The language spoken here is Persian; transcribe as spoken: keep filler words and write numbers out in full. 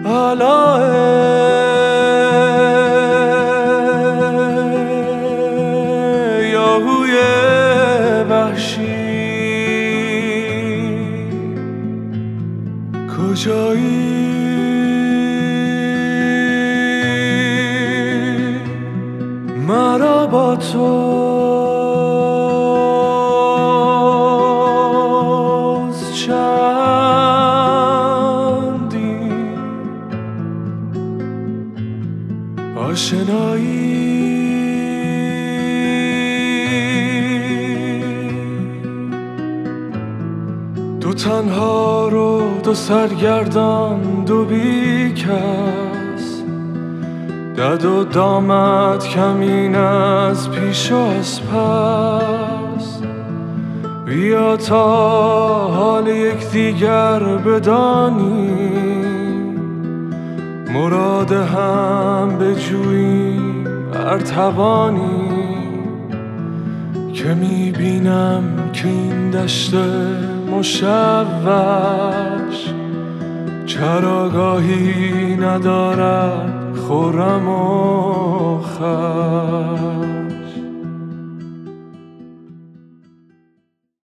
یاهوی وحشی کجایی؟ مرا با تو آشنایی دو تنها رو دو سرگردان دو بی کس دد و دامت کمین از پیش و از پس بیا تا حال یک دیگر بدانیم مراد هم بجوییم ارتوانیم که میبینم که این دشت مشوش چراگاهی ندارد خرم و